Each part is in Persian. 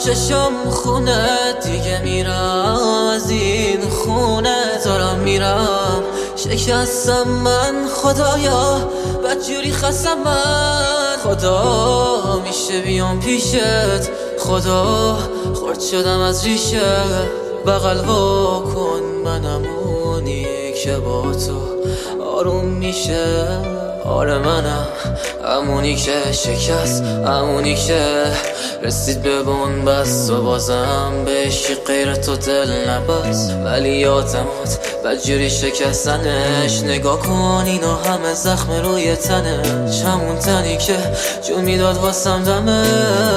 چشم خونه دیگه میرم، از این خونه دارم میرم. شکستم من خدایا، بدجوری خستم من. خدا میشه بیام پیشت، خدا خورد شدم از ریشه. بغل وا کن منم اونی که با تو آروم میشه. آره منم همونی که شکست، همونی که رسید به بنبست و بازم بهشی غیر تو دل نبست. ولی یادمات بدجوری شکستنش، نگاه کن اینو همه زخم روی تنش. همون تنی که جون میداد واسم دمش.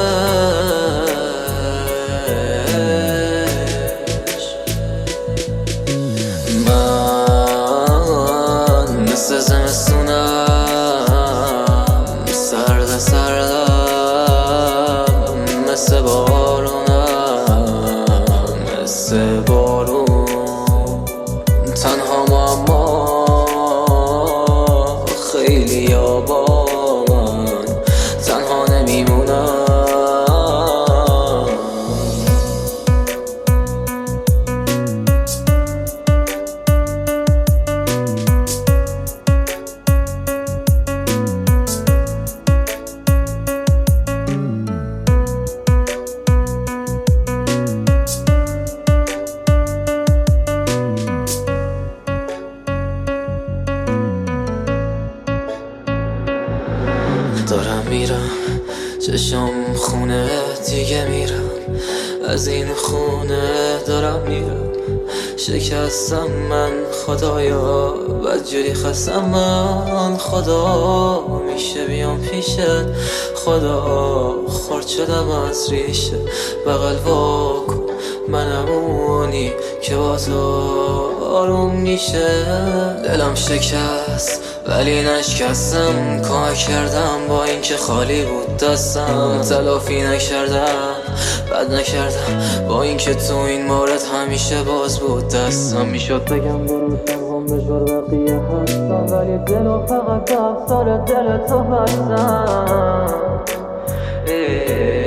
من مثل زمستونم، سرد سردم، مثل بارونم، مثل بارون. تنها اما خیلی با من تنها نمیمونم. دارم میرم چشم خونه دیگه میرم، از این خونه دارم میرم. شکستم من خدایا، بدجوری خستم من. خدا میشه بیام پیشت، خدا خورد شدم از ریشه. بغل وا کن منم اونی که با تو آروم میشه. دلم شکست ولی نشکستم، کمک کردم با اینکه خالی بود دستم. تلافی نکردم بد نکردم با اینکه تو این مورد همیشه باز بود دستم. میشد بگم برو تنهام بشور بقیه هستم، ولی دلو فقط دفتر دل تو بستم.